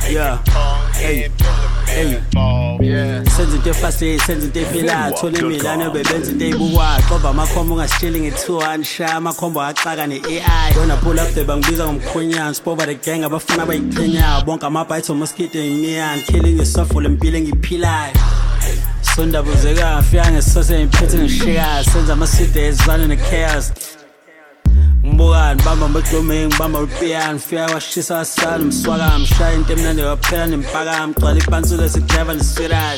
Yeah. Hey. Hey. Senza into fast, senza into fila. Thola imilana bebenza into ebukwayo. Qoba amakhombo ungasitsheli nge-2 shaya amakhombo axaka ne-AI. Gonna pull up there bangibiza ngomkhonyana. Spoba the gang abafuna abayiqhenyayo. Bonke amabhayithi omosquito imiyane. Killing yourself for lempilo engiphilayo. Sondabuzeka ngifika ngesose ngiphethe ngishikayo. Senza amaside ezivana ne-chaos. Mbukani bamba amagqome ngibamba upiano fika washisa wasala umswaka mshaya into emnandi waphela nempaka mgcwala iphansi lesidriver neswirayi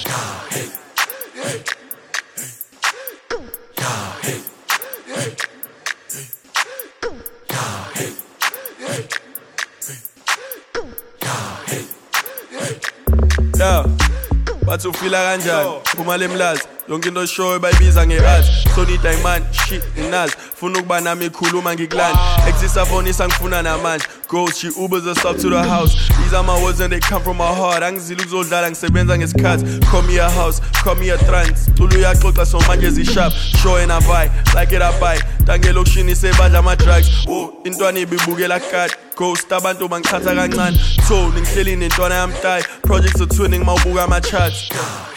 Yeah, bathi ufila kanjani phuma lemlazi yonke into show bayibiza nge-ads so need man shit nginazi funa ukuba nami ikhuluma ngikulanda exisavonisa ngifuna namanje ghost she ubers us up to the house these are my words and they come from my heart angizile ukuzodlala ngisebenza ngesikhathi call me a house call me a trance tulu uyaxoxa so manje zishap show and I buy like it I buy tangela okushini sebadla ama-drugs intwana ibibukela kati ghost abantu bangithatha kancane so ningihleli nentwana yamtayi projects are twinning mawubuka ama-charts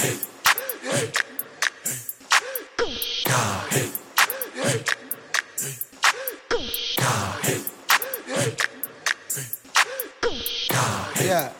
Yeah.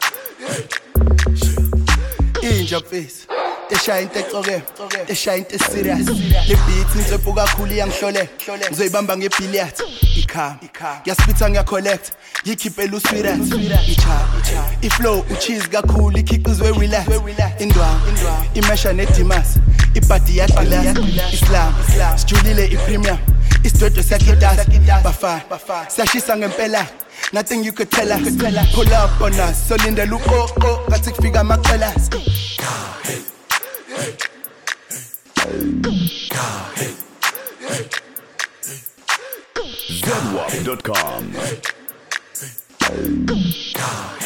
Inja face. Eshaya into exoke, eshaya into serious. Le beat insepho kakhulu iyangihlole. Ngizoyibamba ngebilliard. Ikhama. Ngiyaspitha ngiyacollect. Ngikhiphe uswira. Icha. Iflow ucheese kakhulu ikhiqizwe relax. Indwa. Imesha nedimas. Ibhadi yaqala. Islam. Sijulile ipremium. Isdodo sakidasa. Bafana. Siyashisa ngempela. Nothing you could tell us. Pull up on us. So linda look Gathi kufika amaqelas. ZWAP.com